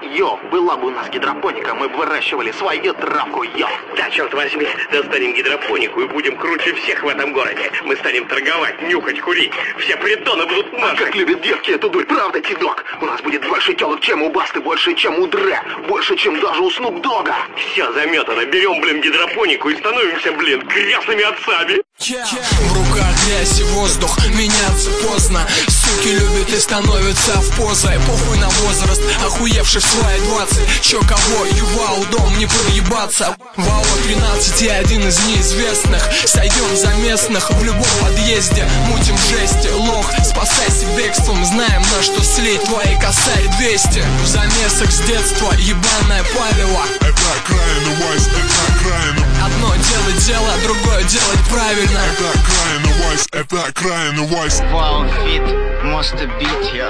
Йо, была бы у нас гидропоника, мы бы выращивали свою травку, йо. Да, черт возьми, достанем гидропонику и будем круче всех в этом городе. Мы станем торговать, нюхать, курить. Все притоны будут наши. Как любят девки эту дурь, правда, Ти-Дог? У нас будет больше телок, чем у Басты, больше, чем у Дре, больше, чем даже у Снуп Дога. Все заметано, берем, гидропонику и становимся, крестными отцами. В руках грязь и воздух, меняться поздно. Суки любят и становятся в поза. И похуй на возраст, охуевший в свои 20. Чё кого, ювау, дом не подъебаться. ВАО 13 и один из неизвестных. Сойдем за местных в любом подъезде. Мутим жести, лох, спасайся бегством. Знаем, на что слить твои косарь 200. В замесах с детства ебаное палево. Это окраина, Вайс, это окраина. Одно делать дело, другое делать правильно. Это окраина, Вайс, это окраина, Вайс. Вау, фит, моста бит, я.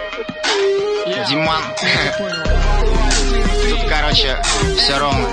Диман. Тут, короче, все ровно.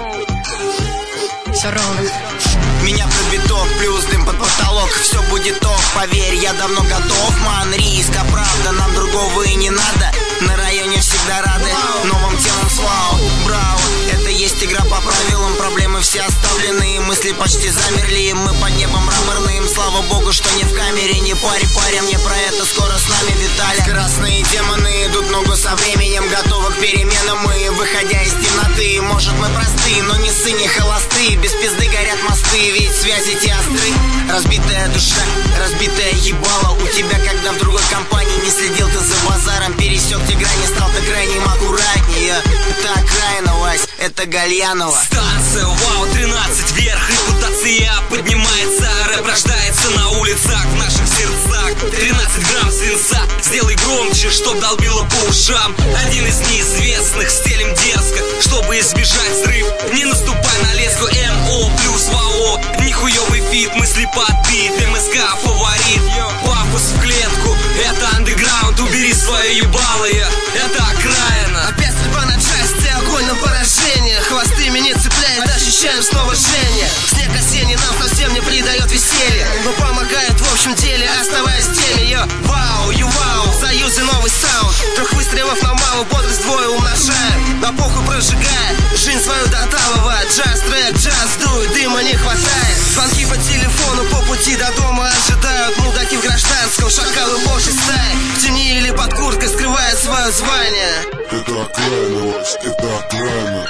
Все ровно. Меня пробиток, плюс дым под потолок. Все будет ок, поверь, я давно готов. Ман, риск, а правда, нам другого и не надо. На районе всегда рады новым темам свау. Браво, это есть игра по правилам. Проблемы все оставлены, мысли почти замерли. Мы под небом мраморным, слава богу, что не в камере. Не паря мне про это, скоро с нами Виталя. Красные демоны идут ногу со временем, готовы к переменам мы, выходя из темноты. Может мы просты, но не сы, не холосты. Без пизды горят мосты, ведь связи те остры. Разбитая душа, разбитая ебало. У тебя, когда в другой компании не следил ты за базаром, пересек те грани, стал ты крайним аккуратнее. Это окраина, Вась, это Гальянова. Станция ВАО 13 вверх, репутация поднимается. Рэп рождается на улицах, в наших сердцах. 13 грамм свинца, сделай громче, чтоб долбило по ушам. Один из неизвестных, стелим дерзко, чтобы избежать взрыв. Не наступай на леску, МО плюс ВАО. Нихуёвый фит, мысли подбит, МСК фаворит. Пафос в клетку, это андеграунд, убери свое ебалое. Это окраина. Опять судьба на части, огонь на поражение. Хвосты меня цепляет, ощущаем снова жжение. Снег осенний нам совсем не придает веселья, но помогает в общем деле, оставаясь в теме. Йо, вау, ювау, в союзе новый саунд. 3 выстрелов на малу, бодрость вдвое умножаем. На похуй прожигая, жизнь свою доталывает. Джаз трек, джаз дует, дыма не хватает. Звонки по телефону по пути до дома ожидают. Мудаки в гражданском, шакалы в божьей стае. В тени или под курткой скрывает свое звание. Это окраина, Вайс, это окраина.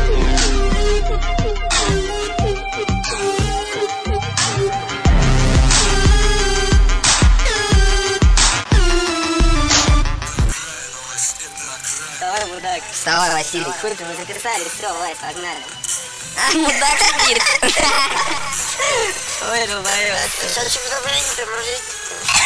Вставай, Василий. Куртку мы записали, все, Вась, погнали. А, мудак сидит. Ой, долбоёб. Сейчас что-то прям